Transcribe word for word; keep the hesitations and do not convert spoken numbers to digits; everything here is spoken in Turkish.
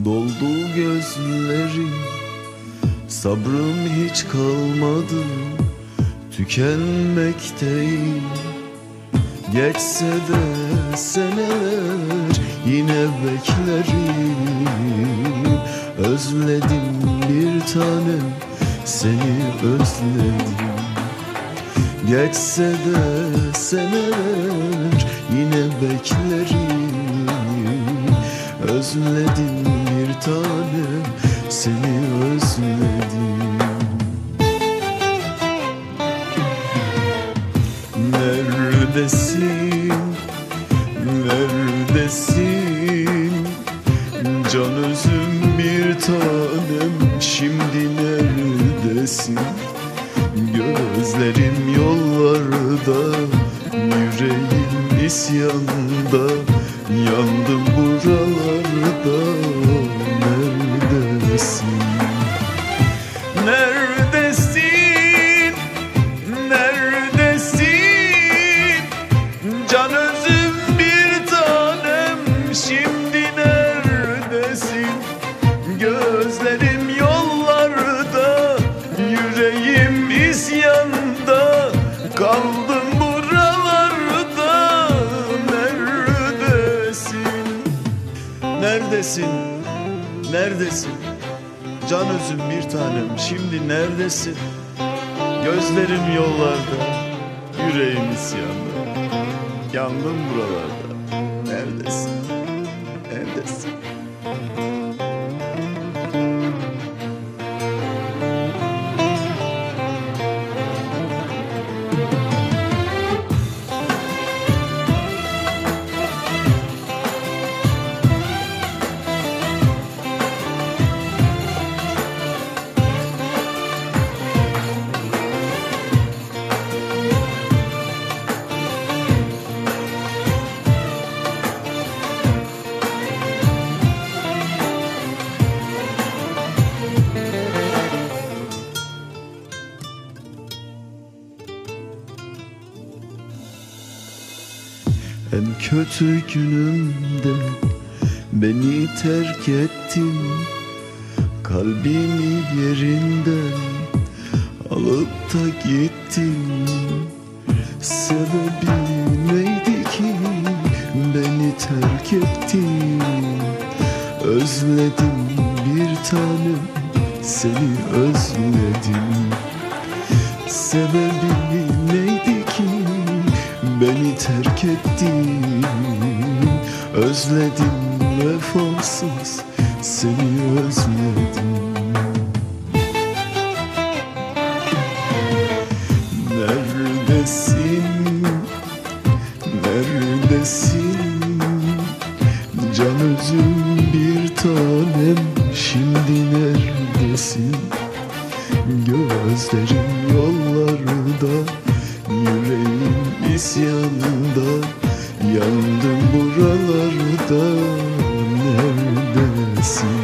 Doldu gözlerim, sabrım hiç kalmadı, tükenmekteyim. Geçse de seneler yine beklerim. Özledim bir tanem, seni özledim. Geçse de seneler yine beklerim. Özledim bir tanem, seni özledim. Neredesin, neredesin? Can özüm bir tanem, şimdi neredesin? Gözlerim yollarda, yüreğim isyanda. Yandım buralarda, neredesin? Neredesin, neredesin? Can özüm bir tanem, şimdi neredesin? Gözlerim yollarda, yüreğim isyanda. Kaldım buralarda, neredesin? Neredesin, neredesin? Can özüm bir tanem, şimdi neredesin? Gözlerim yollarda, yüreğim isyanda. Yandım buralarda, neredesin, neredesin? En kötü günümde beni terk ettin. Kalbimi yerinden alıp da gittin. Sebebi neydi ki beni terk ettin? Özledim bir tanem, seni özledim. Sebebi neydi ki beni terk ettin? Özledim vefasız, seni özledim. Neredesin, neredesin? Can özüm bir tanem, şimdi neredesin? Gözlerim yollarda, yüreğim isyanında. Yandım buralarda, neredesin?